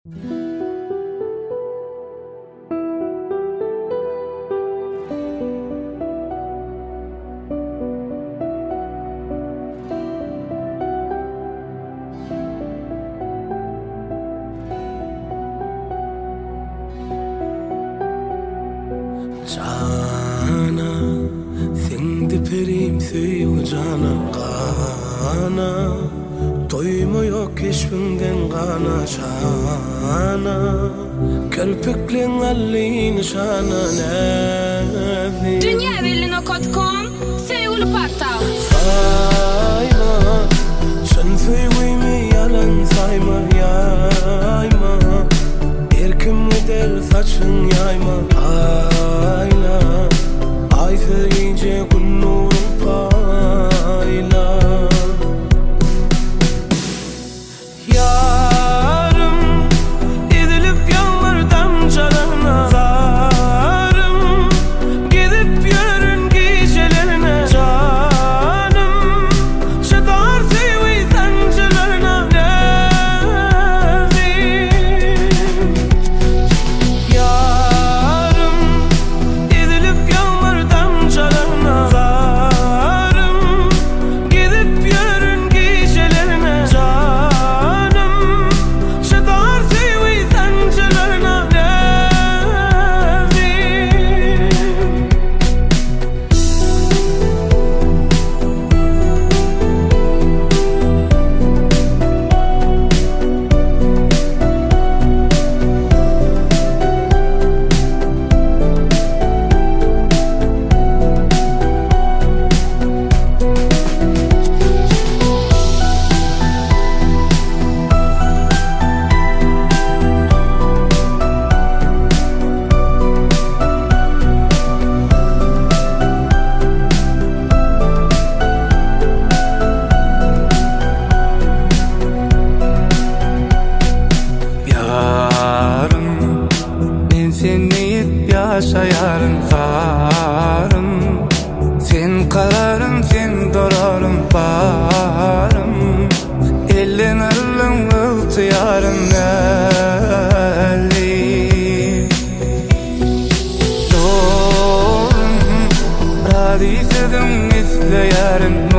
Cana, sendi perim söýüň cana gana, doýma ýok keşbinden gana şana, kirpikliň ally nişana näzi. Dünýäwelino.com Seul portal. Sayma, şan söýgümi yalan sayma, ýayma, erkim gider saçyň ýayma. Ayla, ay söýünce gün nurum payla. Yarım, edilip yağmur damcalarına. Zarım, gidip yürün gecelerine. Canım, şedar sevi sancılarına. Nevim, yarım, edilip yağmur damcalarına. Zarım, gidip yürün gecelerine. Canım, şedar sevi sancılarına. Nevim. Yarım, ben seni deyip yaşayarım zarım. Sen kararım, sen dorarım barım. Elden arılım ıltıyarım nelli. Doğrum, radisizim izleyerim